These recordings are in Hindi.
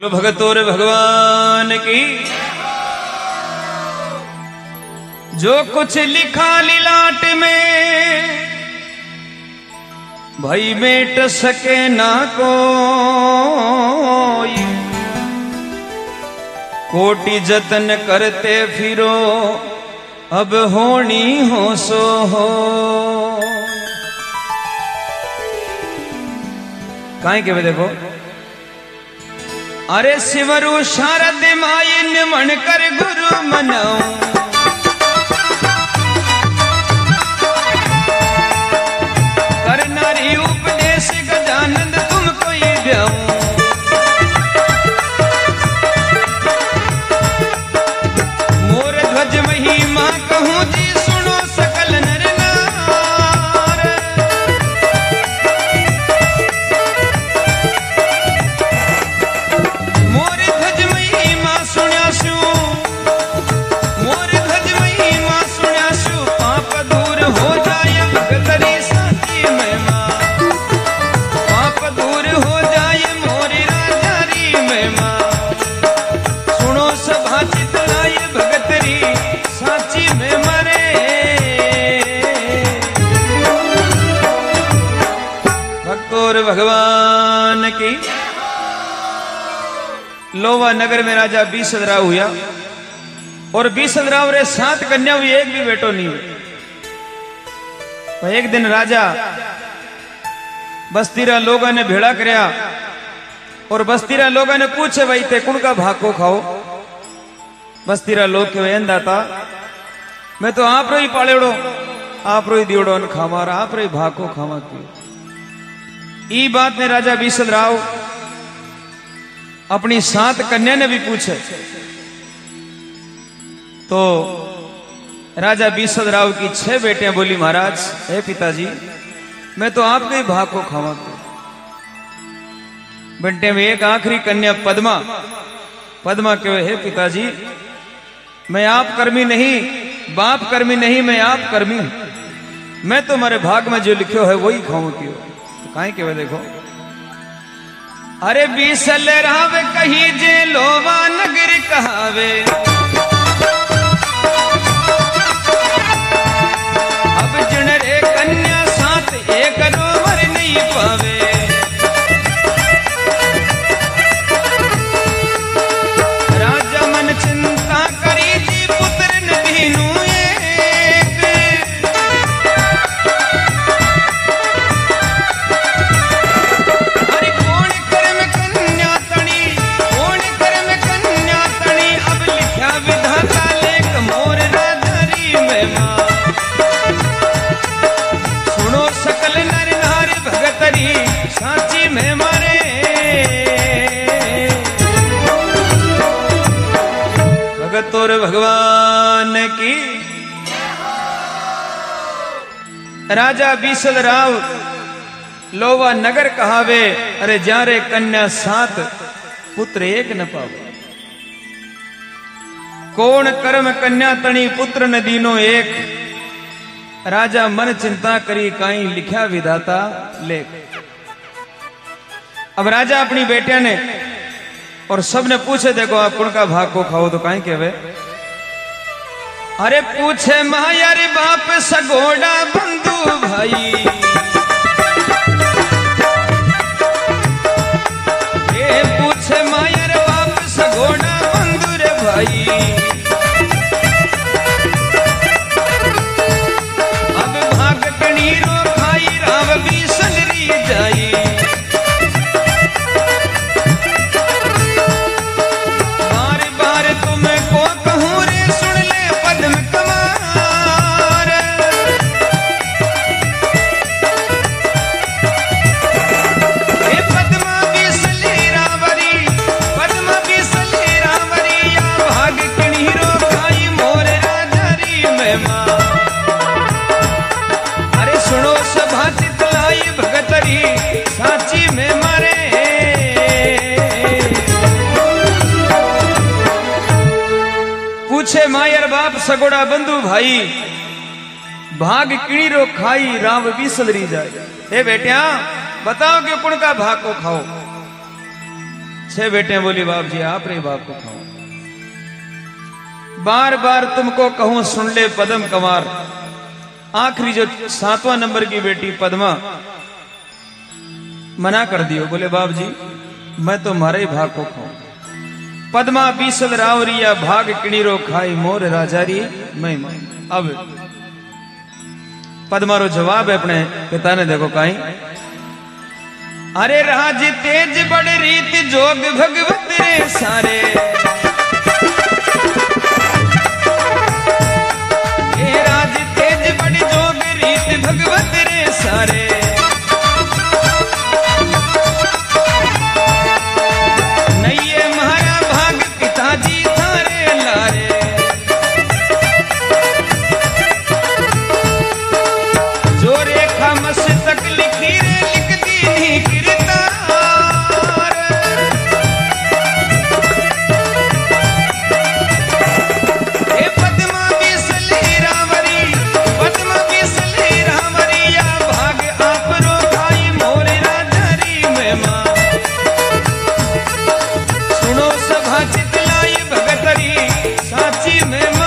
भगतोर भगवान की जो कुछ लिखा लिलाट में भाई मेट सके ना कोई, कोटि जतन करते फिरो अब होनी हो सो हो। काहे के देखो अरे शिवरु शारद माइन मन कर गुरु मनाऊं, करनारी उपदेश गजानंद तुमको ये ब्याऊं। मोर ध्वज महिमा कहूं जी सुनो सकल नर नार, मोर ध्वज महिमा सुन्यासु, मोर ध्वज महिमा सुन्यासु, पाप दूर हो जाए भगतरी साची महिमा, पाप दूर हो जाए मोरी राजारी महिमा। सुनो सभा चितलाय भगतरी साची में मरे, भक्तोर भगवान की। लोवा नगर में राजा बीसदराव हुआ और बीसदराव रे 7 कन्या हुई, एक भी बेटो नहीं हुई। तो एक दिन राजा बस्तीरा लोगों ने भेड़ा करया और बस्तीरा लोगों ने पूछे भाई ते कुण का भाको खाओ। बस्तीरा लोग के वेंदा था मैं तो आप रो ही पालेड़ो, आप रो ही दियोड़ो न खामा, आप रो ही भाको खामा की। ई बात ने राजा बीसदराव अपनी 7 कन्या ने भी पूछे तो राजा बीसदराव की 6 बेटियां बोली महाराज हे पिताजी मैं तो आपके ही भाग को खावा। बेटे में एक आखिरी कन्या पद्मा, पद्मा कहे हे पिताजी मैं आप कर्मी नहीं, बाप कर्मी नहीं, मैं आप कर्मी हूं, मैं तो हमारे भाग में जो लिखो है वही खाऊं क्यों। तो काहे के देखो अरे बीसल रावे कही जे लोवा नगर कहावे, अब जिन रे कन्या 7 एक रोवर नहीं पावे। राजा मन चिंता करी जी पुत्र न दीनू एक, अरे कौन कर्म कन्या तणी, कौन कर्म कन्या तणी, अब लिखा विधाता लेख मोर राधारी महिमा। सुनो सकल नर नारी भगतरी साची में मारे, भगतोर भगवान की। राजा बीसदराव लोवा नगर कहावे अरे जारे कन्या 7 पुत्र एक न पावे। कौन कर्म कन्या तणी पुत्र न दीनो एक, राजा मन चिंता करी काई लिखा विधाता लेख। अब राजा अपनी बेटिया ने और सब ने पूछे देखो आप कौन का भाग को खाओ। तो काई कहवे अरे पूछे माया रे बाप सगोड़ा बंधु भाई, ए पूछे माया रे बाप सगोड़ा बंधु रे भाई। अब भाग कणीरो खाई राव बीसलरी जाई, बार बार तुमको कहूं रे सुन ले पद्म कमार। ए पद्मा बीसली रावरी, पद्मा बीसली रावरी, या भाग कणीरो खाई मोर राजारी महिमा। अरे सुनो सभा चितलाई भगतरी साची में मारे। पूछे मायर बाप सगोड़ा बंधु भाई, भाग किणीरो खाई राव बीसलरी जाए। हे बेटिया बताओ कि कुण का भाग को खाओ। छह बेटे बोली बाप जी आप रे बाप को खाओ। बार बार तुमको कहूं सुन ले पद्म कंवर। आखिरी जो 7वां नंबर की बेटी पद्मा मना कर दियो, बोले बाप जी मैं तो मारे ही भाग को खाऊं। पद्मा बीसल रावरिया भाग किणीरो खाई मोर राजारी मैं। अब पद्मा रो जवाब है अपने पिता ने, देखो काई। अरे राज तेज बड़ रीत जोग भगवत रे सारे। ए राज तेज बड़ जोग रीत भगवत रे सारे। नैये महारा भाग पिताजी थारे लारे। जो रेखा मस्तक लिखी रे लिख दी किरतार। ए पद्मा बीसले रावरी, पद्मा बीसले रावरिया भाग आप रो खाई मोर राजारी महिमा। सुनो सभा चितलाई भगतरी साची महिमा।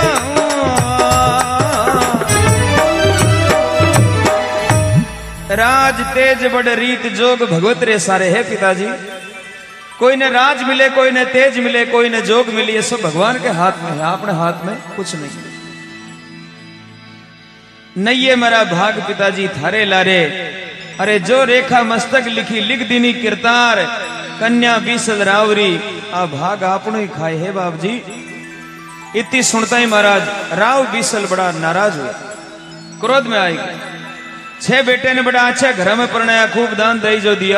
राज तेज बड़ रीत जोग भगवत रे सारे है पिताजी। कोई ने राज मिले, कोई ने तेज मिले, कोई ने जोग मिली, ये सब भगवान के हाथ में है, अपने हाथ में कुछ नहीं। नहीं ये मेरा भाग पिताजी थारे लारे। अरे जो रेखा मस्तक लिखी लिख दीनी किरतार। कन्या बीसल रावरी आ भाग आपनो ही खाए है बाप जी। इतनी सुनता ही महाराज राव बीसल बड़ा नाराज हुआ, क्रोध में आई। 6 बेटे ने बड़ा अच्छा घर में परणाया, खूब दान दही जो दिया।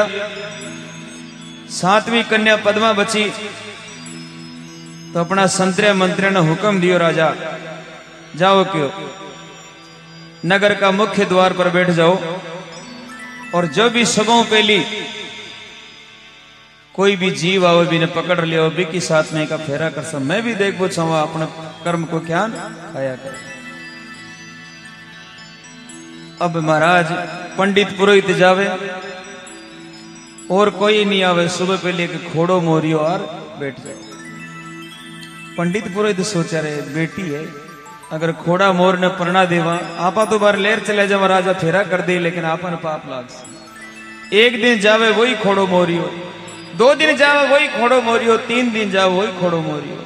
7वीं कन्या पद्मा बची तो अपना संतरे मंत्री ने हुक्म दियो, राजा जाओ क्यों नगर का मुख्य द्वार पर बैठ जाओ और जो भी सगों पेली कोई भी जीव आओ भी ने पकड़ लियो भी की साथ में का फेरा कर सब। मैं भी देख पूछा अपने कर्म को क्या खाया कर। अब महाराज पंडित पुरोहित जावे और कोई नहीं आवे। सुबह पहले एक खोड़ो मोरियो और बैठ जाए। पंडित पुरोहित सोचा रहे बेटी है, अगर खोड़ा मोर ने परना देवा आपा तो बार लेर चले जा महाराजा फेरा कर दे, लेकिन आपा ने पाप लाग। एक दिन जावे वही खोड़ो मोरियो, 2 दिन जावे वही खोड़ो मोरियो, 3 दिन जावे वही खोड़ो मोरियो।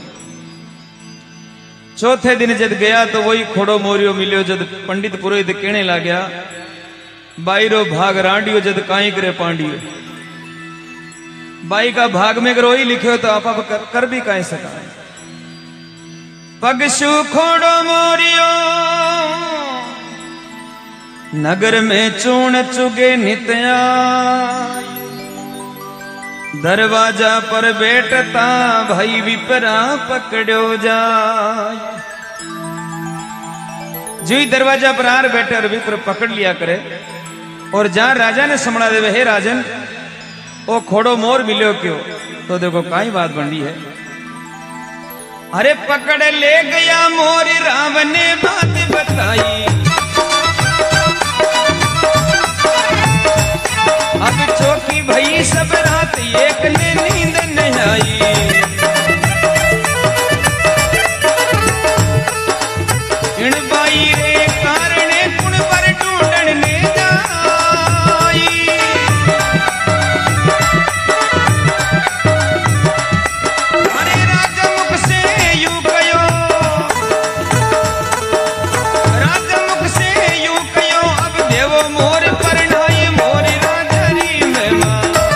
चौथे दिन जब गया तो वही खोड़ो मोरियो मिलियो। जब पंडित पुरोहित कहने लग गया बाईरो भाग रांडियो जद काई करे पांडियो। बाई का भाग में अगर वही लिखे हो तो आप कर भी काई सका। पगशु खोड़ो मोरियो नगर में चूण चुगे नित्या। दरवाजा पर बैठता भाई विपरा पकड़ो जाय। जो ही दरवाजा पर आर बैठे और विपर पकड़ लिया करे। और जहां राजा ने समझा देवे हे राजन ओ खोड़ो मोर मिलो क्यों, तो देखो काई बात बनी है। अरे पकड़ ले गया मोर रावण ने बात बताई। अब चौकी भई सब रात एक ने नींद नहीं आई। इन बाई रे कारणे कुण पर ढूंढन ने जाई। अरे राजा मुख से यूं कयो, राजा मुख से यूं कयो अब देवो मोर परणाई मोर राजारी महिमा।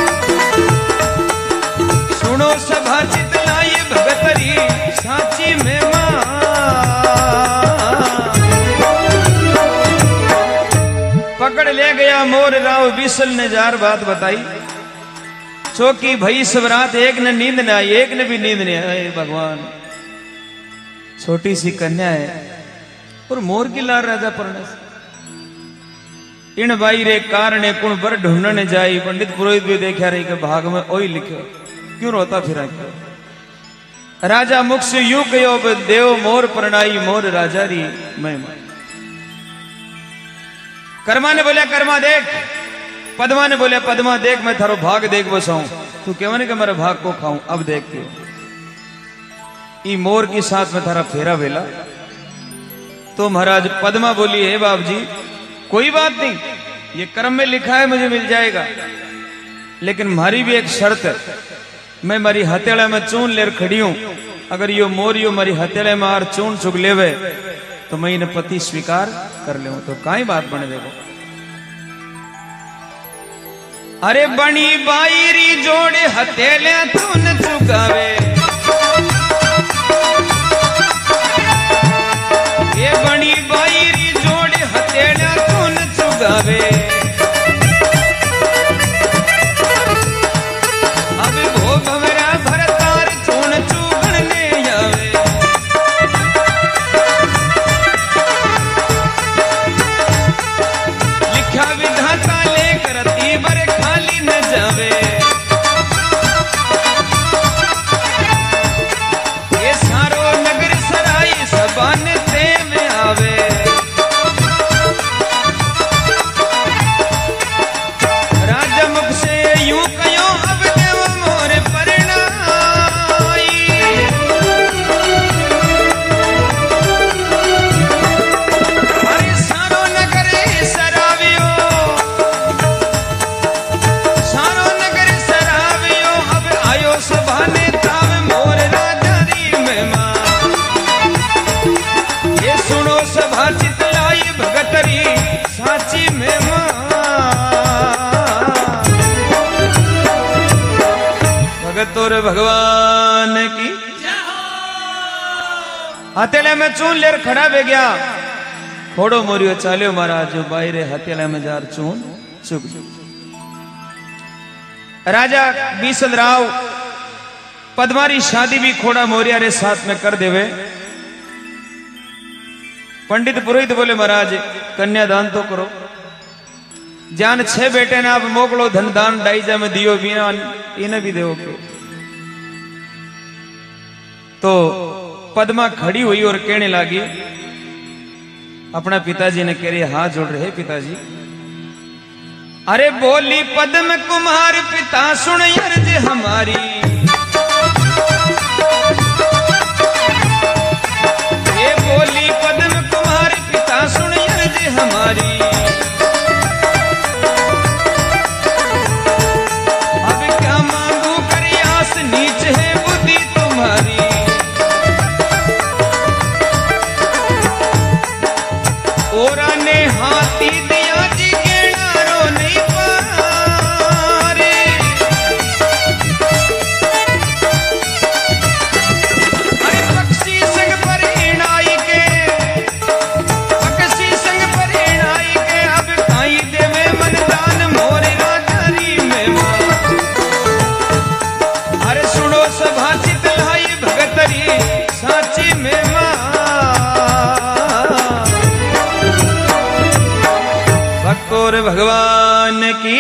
सुनो सभा चितलाई भगतरी साची महिमा। पकड़ ले गया मोर राव बीसल ने 4 बात बताई। चौकी भई सब रात एक ने नींद न आई, एक ने भी नींद नहीं आई। भगवान छोटी सी कन्या है और मोर की लार राजा परने से। इन बाई रे कारणे कुण बर ढूंढने जाई। पंडित पुरोहित भी देखा रही के भाग में ओई लिखो क्यों रोता फिरा क्यों। राजा मुख से यूं कहो देव मोर परणाई मोर राजारी महिमा। कर्मा ने बोला कर्मा देख, पद्मा ने बोले पद्मा देख मैं थारो भाग देख बसाऊं। तू कहवा ने कि मेरे भाग को खाऊं। अब देखते ई मोर की साथ में थारा फेरा वेला। तो महाराज पद्मा बोली, हे बाप जी कोई बात नहीं, ये कर्म में लिखा है मुझे मिल जाएगा, लेकिन हमारी भी एक शर्त है। मैं मारी हथेड़ा में चून लेर खड़ी हूं, अगर यो मोरियो मारी हथेड़े में आर चून चुग लेवे तो मैं इन्हें पति स्वीकार कर ले। तो काई बात बने देखो। अरे बनी बाईरी जोड़े हथेले चून चुगावे, ये बनी बाईरी जोड़े हथेले चून चुगावे। अब वो भवरा भरतार चून चुगने जावे। लिखा विधाता लेकर तीबर खाली न जावे। ये सारो नगर सराई सबान ते में आवे। राजा मुख से यूं कयो अब देव मोरे परनाई। अरे सारो नगर सरावियो, सारो नगर सरावियो, अब आयो सभाने ताव मोर राजा री मेहमान। ये सुनो सभा चितलाई भगतरी साची मेहमान। भगत और भगवान की हथेले में चून लेर खड़ा बे गया। खोड़ो मोरियो चालियो महाराज जो बाहरे हथेले में जार चून चुग। राजा बीसल राव पद्मारी शादी भी खोड़ा मोरिया रे साथ में कर देवे। पंडित पुरोहित बोले, महाराज कन्यादान तो करो, जान 6 बेटे ने आप मोकलो, धन दान डाइजा में दियो बिना इन्हें भी देव के। तो पद्मा खड़ी हुई और कहने लगी, अपना पिताजी ने कह रही हाथ जोड़ रहे, पिताजी। अरे बोली पद्म कुमार पिता सुन अर्ज हमारी। ये बोली पद्म कुमार पिता सुन अर्ज हमारी। अब क्या मांगू कर आस नीच है बुद्धि तुम्हारी। ओरा ने हाथी दिया जी गेड़ारो नहीं पारे। अरे पक्षी संग परिणाई के, पक्षी संग परिणाई के, अब काई देवे मनदान मोरे राजारी मेहमान। अरे सुनो सभा चितलाई भगतरी साची मेहमान। भक्तोर भगवान की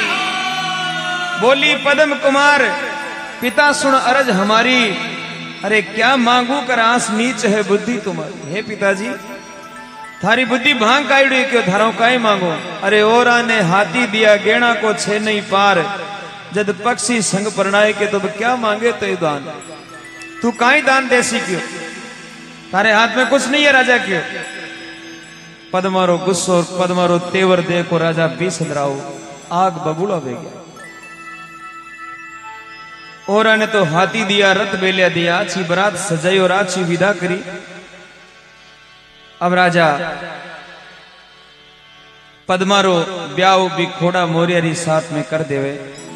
बोली पद्म कुमार पिता सुन अरज हमारी। अरे क्या मांगू कर आस नीच है बुद्धि तुम्हारी। हे पिताजी थारी बुद्धि भांग कायड़ी क्यों, थारो काई मांगो। अरे ओरा ने हाथी दिया गेणा को छे नहीं पार, जद पक्षी संग परणाए के तो क्या मांगे तो दान। तू काई दान देसी क्यों, थारे हाथ में कुछ नहीं है राजा क्यों। पद्मारो गुस्सो और पद्मारो तेवर देखो राजा बीसल राव आग बबूला बे गया। और ने तो हाथी दिया, रथ बेलिया दिया, अच्छी बरात सजाई और अच्छी विदा करी। अब राजा पद्मारो ब्याह भी खोड़ा मोरियारी साथ में कर देवे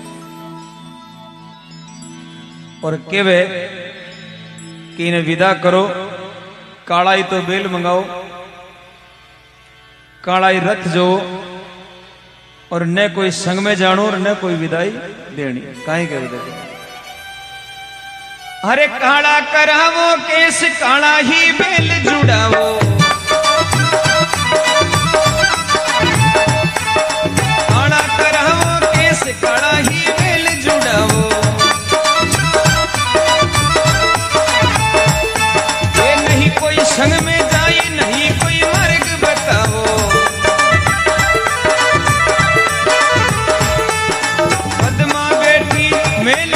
और केवे कि इन्हें विदा करो। कालाई तो बेल मंगाओ, कालाई रथ जो, और न कोई संग में जानो और न कोई विदाई देनी। काहे के विदाई। अरे काला करावो केस काला ही बेल जुड़ावो। काला करावो केस काला ही बेल जुड़ावो। ये नहीं कोई संग में जाए, नहीं कोई मार्ग बताओ। पद्मा बेटी मेल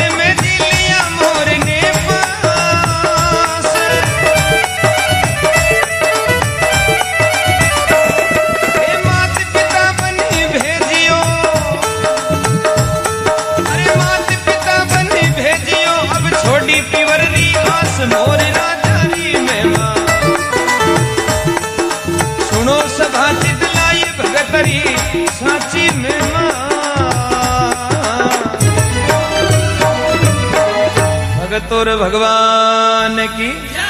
छोड़ी पीवर री आस मोर राजा री मेवा सुनो सभा चितलाई भगतरी साची मेवा भगतोर भगवान की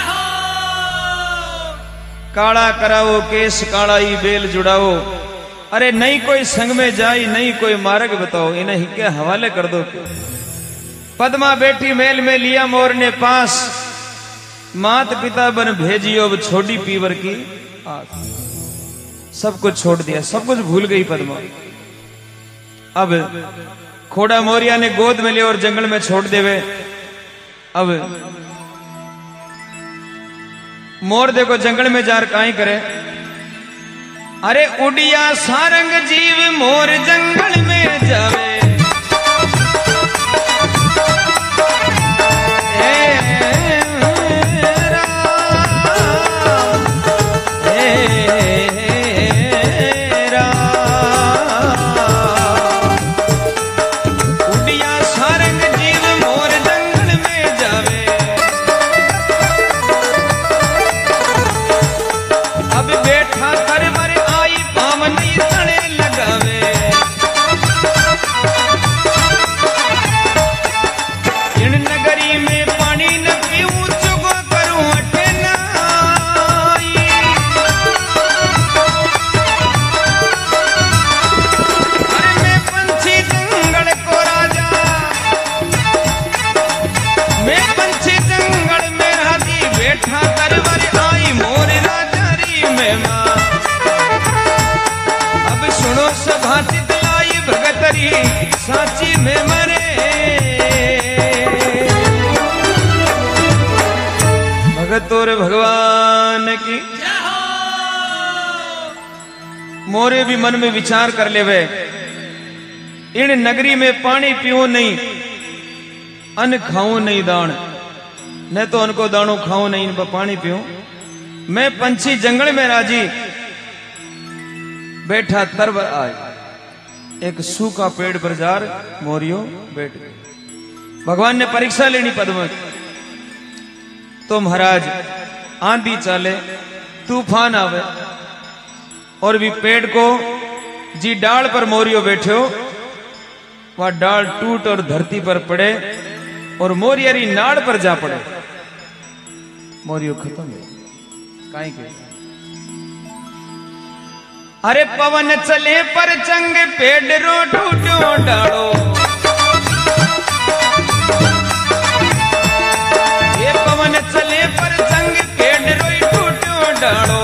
काला कराओ केस कालाई बेल जुड़ाओ अरे नहीं कोई संग में जाई नहीं कोई मार्ग बताओ इन्हें ही के हवाले कर दो पद्मा बेटी मेल में लिया मोर ने पास मात पिता बन भेजियो अब छोड़ी पीवर की आस सब कुछ छोड़ दिया सब कुछ भूल गई पद्मा अब खोड़ा मोरिया ने गोद में लिया और जंगल में छोड़ देवे अब मोर देखो जंगल में जार काई करे अरे उड़िया सारंग जीव मोर जंगल में जावे साची में मरे भगतोर भगवान की मोरे भी मन में विचार कर लेवे इन नगरी में पानी पियो नहीं अन्न खाऊं नहीं दान न तो उनको दानो खाऊं नहीं इन पर पानी पियो मैं पंछी जंगल में राजी बैठा तरव आए एक सूखा पेड़ पर जार मोरियो बैठ गए भगवान ने परीक्षा लेनी पद्मा तो महाराज आंधी चले तूफान आवे और भी पेड़ को जी डाल पर मोरियो बैठो वह डाल टूट और धरती पर पड़े और मोरियरी नाड़ पर जा पड़े मोरियो खत्म है काई के अरे पवन चले पर चंग पेड़ रो टूटो डालो ये पवन चले पर चंग पेड़ रो टूटो डालो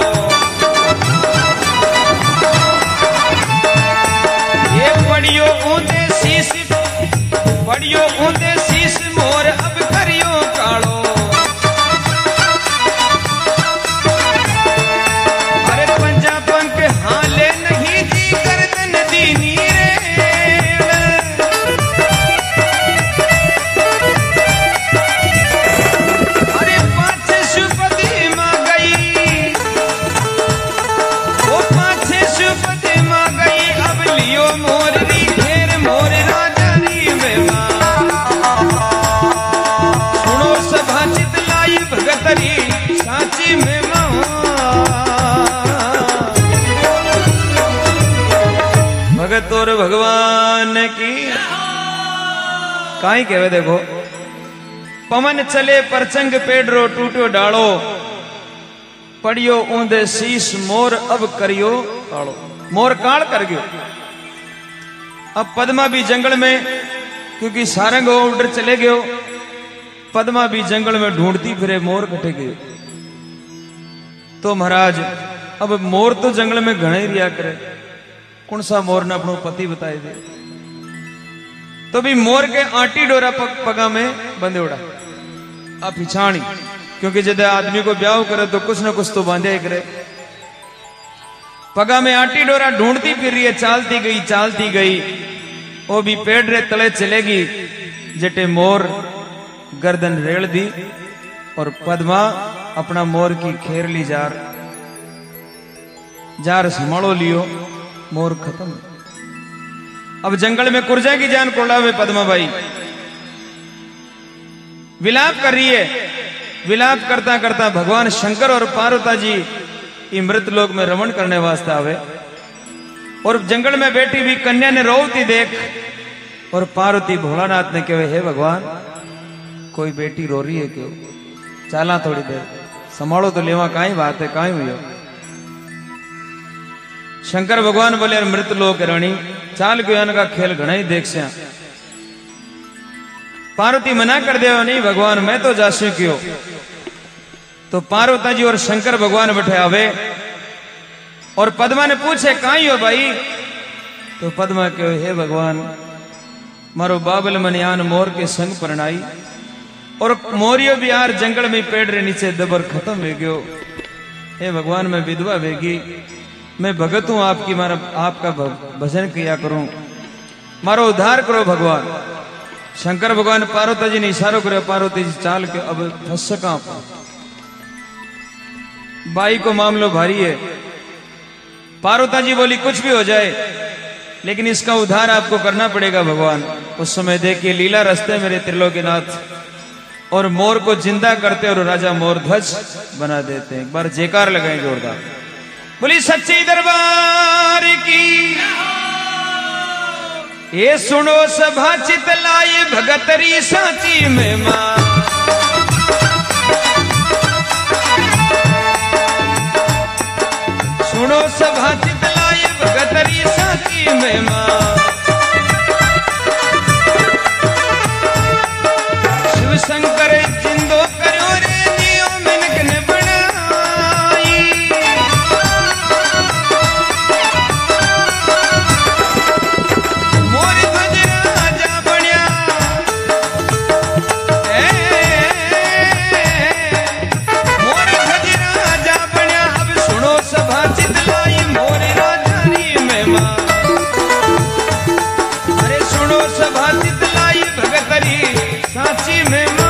ये पड़ियो ऊंधे शीश मोर अब करियो कालो भगतोर भगवान की काई कहवे देखो पवन चले परचंग पेड़रो टूटो डालो पड़ियो ऊंधे शीश मोर अब करियो कालो मोर काल कर गयो अब पद्मा भी जंगल में क्योंकि सारंग उधर चले गयो पद्मा भी जंगल में ढूंढती फिरे मोर कटे गयो तो महाराज अब मोर तो जंगल में घणे रिया करे कौन सा मोर ने अपनो पति बताए दे तो भी मोर के आटी डोरा पगा में बंधे उड़ा अब पिछाणी क्योंकि जब आदमी को ब्याह करे तो कुछ ना कुछ तो बांधे करे पगा में आटी डोरा ढूंढती फिर रही है चालती गई वो भी पेड़ रे तले चलेगी जटे मोर गर्दन रेड़ दी और पद्मा अपना मोर की खेरली जार संभालो लियो मोर खत्म। अब जंगल में कुर्जा की जान कोड़ा में पद्मा बाई विलाप कर रही है। विलाप करता करता भगवान शंकर और पार्वती जी ये मृत लोक में रमण करने वास्ते आवे और जंगल में बैठी हुई कन्या ने रोती देख और पार्वती भोलानाथ ने कहे, हे भगवान कोई बेटी रो रही है क्यों, चाला थोड़ी देर संभालो तो लेवा, काई बात है, काई हुई हो। शंकर भगवान बोले, यार मृत लोक रानी चाल क्यों, का खेल घना ही देख से। पार्वती मना कर दे, नहीं भगवान मैं तो जासू क्यों। तो पार्वती जी और शंकर भगवान बैठे आवे और पद्मा ने पूछे काई हो भाई। तो पद्मा कहो, हे भगवान मारो बाबल मनियान मोर के संग परनाई और मोरियो भी यार जंगल में पेड़ रे नीचे दबर खत्म हो गयो। हे भगवान मैं विधवा वेगी, मैं भगत हूं आपकी, मारा आपका भजन किया करूं, मारो उद्धार करो भगवान। शंकर भगवान पार्वती जी ने इशारो करो, पार्वती जी चाल के अब फंस सका। बाई को मामलो भारी है। पार्वती जी बोली कुछ भी हो जाए लेकिन इसका उद्धार आपको करना पड़ेगा भगवान। उस समय देखिए लीला रस्ते मेरे त्रिलोकीनाथ और मोर को जिंदा करते और राजा मोर ध्वज बना देते हैं। एक बार जयकार लगाएं जोरदार, बोली सच्ची दरबार की। ये सुनो सभा चितलाई भगतरी साची में मां, सुनो सभा चितलाई भगतरी साची में मां। शिव शंकर जिंदो करो रे नियो मिनक ने बनाई। मोर ध्वज राजा बन्या, मोर ध्वज राजा बन्या। अब सुनो सभा चितलाई मोर राजानी में मां। अरे सुनो सभा चितलाई भगतरी साची में मां।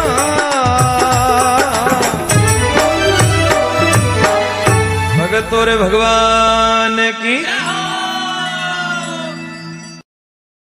भगतों रे भगवान की